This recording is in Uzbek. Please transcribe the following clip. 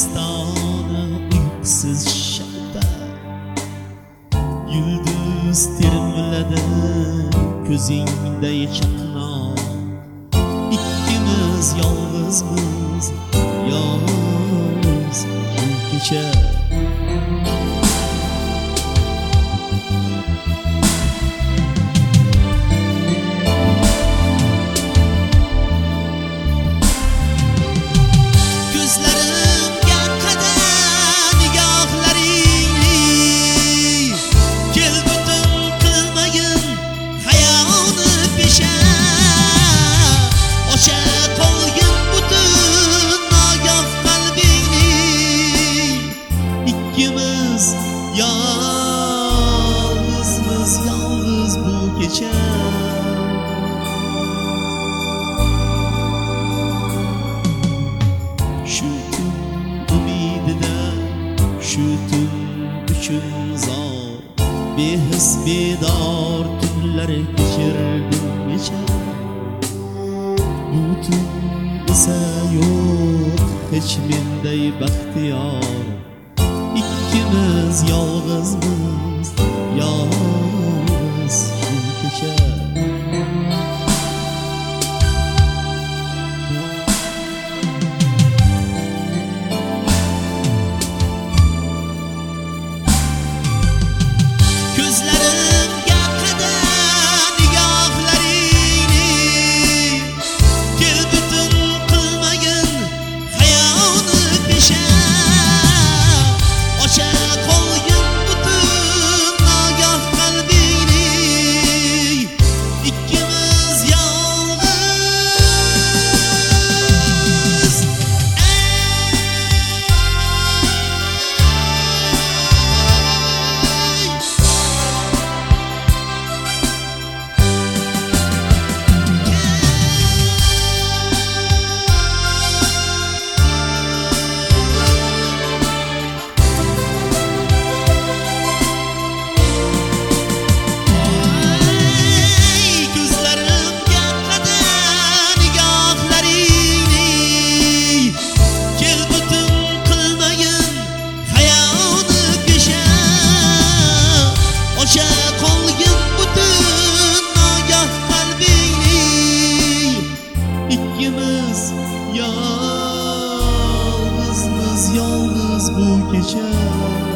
dastona uyqusiz shabda yulduz termiladi ko'zingday chaqnoq. Ikkimiz yolg'izmiz, yolg'iz bu kecha. Yalnızmız, yalnız bu gece. Şu tün ümidide, şu tün üçün zor, behis bedor tunlar geçirdim gece. Bu tün ise yok hiç mendey baxtiyor. İkimiz yalg'izmiz, yalg'iz bu kecha. Ko'zlarimga qada nigohlaringni, kel butun qilmagin hayoni pesha. Ocha qo'ygin butun nogoh qalbingni, ikkimiz yolg'iz. İkimiz yalnızmız, yalnız bu gece.